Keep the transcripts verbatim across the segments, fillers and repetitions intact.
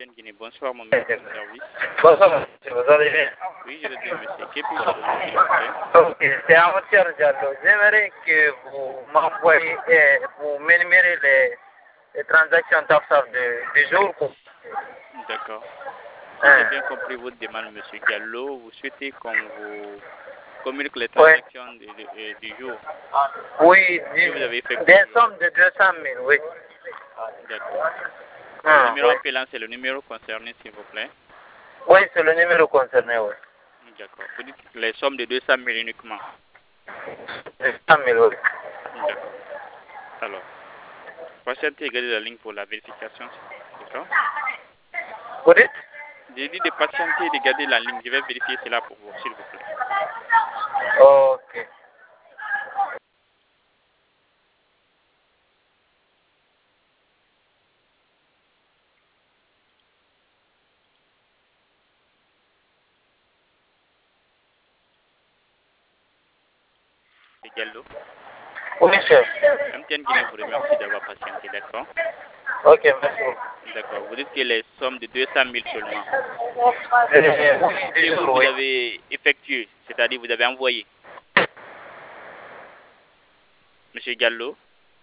Guinée. Bonsoir, mon monsieur de service. Bonsoir, monsieur, vous allez bien? Oui, je vais bien, monsieur. Que puis-je vous aider, s'il vous plaît? Ok, c'est Amatiar Diallo. J'aimerais que vous m'envoyiez, eh, vous m'énumérez les, les transactions d'affaires de, du jour. D'accord. Si Hein. j'ai bien compris votre demande, monsieur Gallo, vous souhaitez qu'on vous communique les transactions Oui, du, du- du jour oui que du- vous avez effectuées des aujourd'hui. sommes de deux cent mille, oui. D'accord. Le Hein, numéro oui, appelant, c'est le numéro concerné, s'il vous plaît. oui c'est le numéro concerné, oui. D'accord. Vous dites les sommes de deux cent mille uniquement. deux cent mille, oui. D'accord. Alors, patientez et gardez la ligne pour la vérification. D'accord. Vous dites? J'ai dit de patienter et de garder la ligne. Je vais vérifier cela pour vous, s'il vous plaît. Ok. C'est Gallo. Oui, chef. M T N Guinée vous remercie d'avoir patienté, d'accord. Ok, merci beaucoup. D'accord. Vous dites que les sommes de deux cent mille seulement. Euh, oui, Que du vous, jour, vous oui. avez effectué, c'est-à-dire vous avez envoyé. Monsieur Gallo.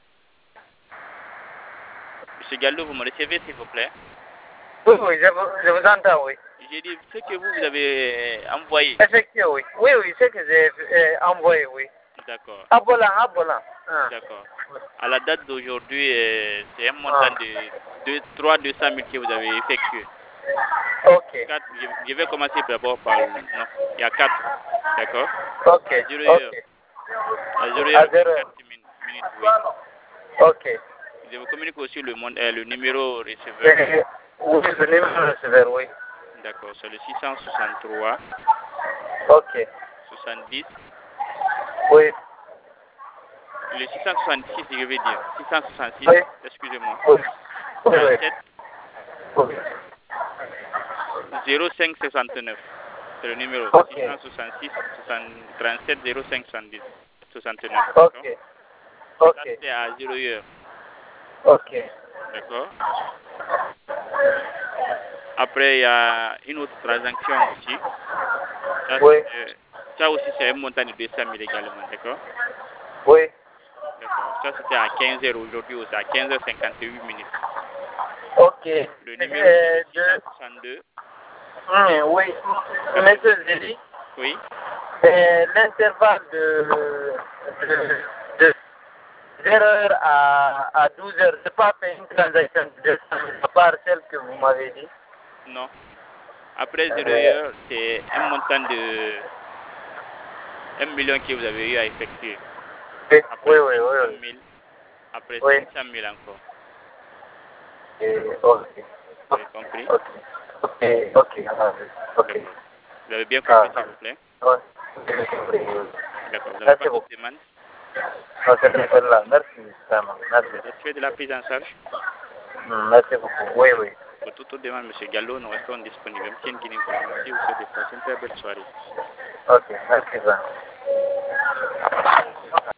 Monsieur Gallo, vous me recevez, s'il vous plaît. Oui, oui, je vous, je vous entends, oui. J'ai dit ce que vous, vous avez envoyé. Effectivement, oui. Oui, oui, c'est que j'ai euh, envoyé, oui. D'accord. Abolant, abolant. Hein. D'accord. À la date d'aujourd'hui, euh, c'est un montant Ah. de trois deux cent mille que vous avez effectué. Ok, Quatre, je, je vais commencer d'abord par... Non, il y a quatre. D'accord. ok, À zéro heure. ok. À zéro À heure zéro. vingt-quatre minutes, oui. Ok. Je vous communique aussi le, mon- euh, le numéro receveur. Euh, oui, le numéro de receveur, oui. D'accord. C'est le six cent soixante-trois Ok. soixante-dix. Oui. Le six cent soixante-six, je vais dire. six cent soixante-six, Oui. excusez-moi. Oui. Oui, oui. trente-sept Oui. zéro cinq soixante-neuf. C'est le numéro. Ok. six cent soixante-six trente-sept zéro cinq soixante-dix soixante-neuf. D'accord. Ok. Ça, Ok. c'est à zéro heure. Ok. D'accord. Après, il y a une autre transaction aussi. Ça, Oui. c'est- ça aussi, c'est un montant de deux cent mille également. D'accord. Oui. D'accord. Ça, c'était à quinze heures aujourd'hui aussi, à quinze heures cinquante-huit minutes. Ok. Le numéro, c'est le Euh, six cent de... soixante-deux. Hum, oui. Monsieur Zéli, Oui. euh, l'intervalle de, de, de zéro heure à, à douze heures, je n'ai pas fait une transaction de deux cent mille, à part celle que vous m'avez dit. Non. Après zéro Euh, heure, c'est un montant de un million que vous avez eu à effectuer. oui, oui, Après oui, cinq cent oui. mille. Après Oui. cinq cent mille encore. Euh, ok. Vous avez compris? Ok. Ok. Ok. Ah, ok. D'accord. Vous avez bien Ah, compris, s'il vous plaît? ouais. J'ai compris, oui. D'accord. Vous n'avez pas Merci d'autres beaucoup. demandes? Non, c'est très là. Merci, vraiment. Merci. Satisfait de la prise en charge? Hmm, Merci beaucoup. Oui, oui. Pour toute autre demande, M. Gallo, nous restons disponibles. M T N Guinée vous remercie. Vous souhaite de passer une très belle soirée. Ok. Merci, vraiment.